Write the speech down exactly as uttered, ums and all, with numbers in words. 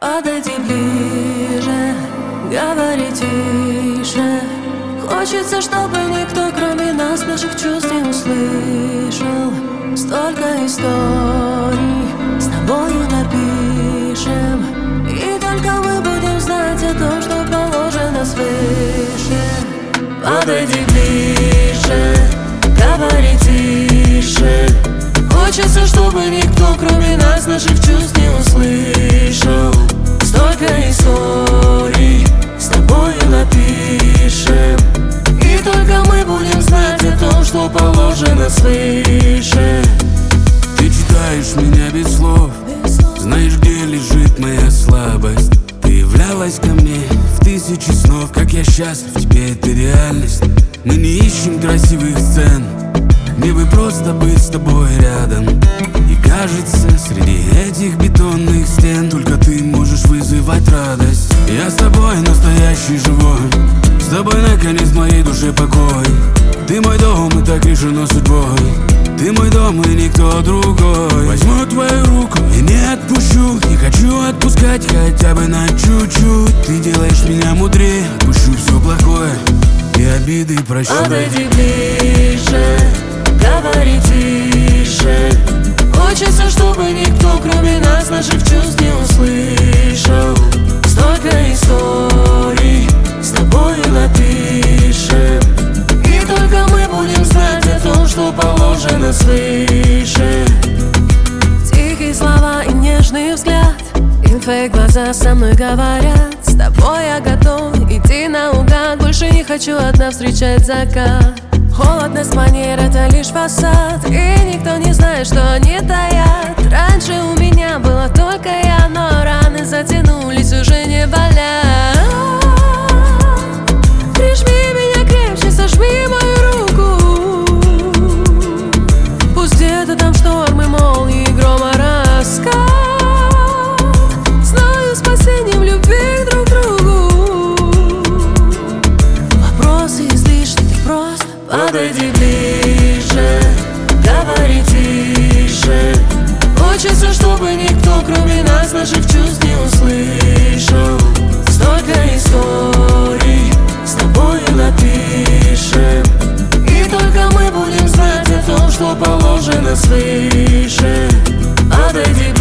Подойди ближе, говори тише. Хочется, чтобы никто, кроме нас, наших чувств не услышал. Столько историй с тобою напишем, и только мы будем знать о том, что положено свыше. Подойди ближе, говори тише. Хочется, чтобы никто, кроме нас, наших чувств не услышал. Столько историй с тобою напишем, и только мы будем знать о том, что положено свыше. Ты читаешь меня без слов, знаешь, где лежит моя слабость. Ты являлась ко мне в тысячи снов, как я счастлив, тебе это реальность. Мы не ищем красивых сцен, мне бы просто быть с тобой рядом. И кажется, среди этих бетонных стен только ты можешь вызывать радость. Я с тобой настоящий живой, с тобой наконец в моей душе покой. Ты мой дом, и так решено судьбой. Ты мой дом, и никто другой. Возьму твою руку и не отпущу, не хочу отпускать хотя бы на чуть-чуть. Ты делаешь меня мудрее, отпущу все плохое и обиды прощу. Подойди ближе, говори тише. Хочется, чтобы никто, кроме нас, наших чувств не услышал. Столько историй с тобою напишем, и только мы будем знать о том, что положено свыше. Тихие слова и нежный взгляд, и твои глаза со мной говорят: с тобой я готов идти наугад, больше не хочу одна встречать закат. Холодность манер — это лишь фасад, и никто не знает, что они таят. Раньше у меня была только я, но раны затянулись, уже не болят. Прижми меня крепче, сожми мою руку. Пусть где-то там штормы, молнии, грома, раскат. Знаю, спасение в любви друг к другу. Вопросы излишни, ты просто подойди ближе, говори тише. Хочется, чтобы никто, кроме нас, наших чувств не услышал. Столько историй с тобою напишем, и только мы будем знать о том, что положено свыше. Подойди ближе.